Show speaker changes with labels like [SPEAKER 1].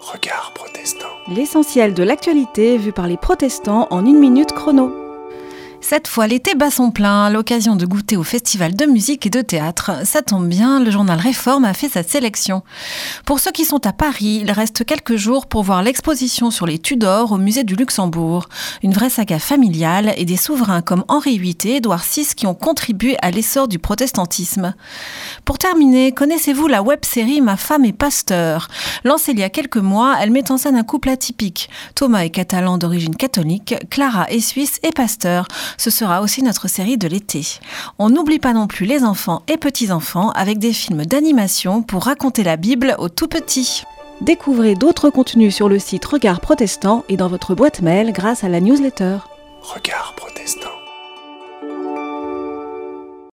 [SPEAKER 1] Regard protestant.
[SPEAKER 2] L'essentiel de l'actualité vu par les protestants en 1 minute chrono.
[SPEAKER 3] Cette fois, l'été bat son plein, l'occasion de goûter au festival de musique et de théâtre. Ça tombe bien, le journal Réforme a fait sa sélection. Pour ceux qui sont à Paris, il reste quelques jours pour voir l'exposition sur les Tudors au musée du Luxembourg. Une vraie saga familiale et des souverains comme Henri VIII et Édouard VI qui ont contribué à l'essor du protestantisme. Pour terminer, connaissez-vous la web-série Ma femme est pasteur ? Lancée il y a quelques mois, elle met en scène un couple atypique. Thomas est catalan d'origine catholique, Clara est suisse et pasteur. Ce sera aussi notre série de l'été. On n'oublie pas non plus les enfants et petits-enfants avec des films d'animation pour raconter la Bible aux tout-petits.
[SPEAKER 2] Découvrez d'autres contenus sur le site Regard Protestant et dans votre boîte mail grâce à la newsletter.
[SPEAKER 1] Regard protestant.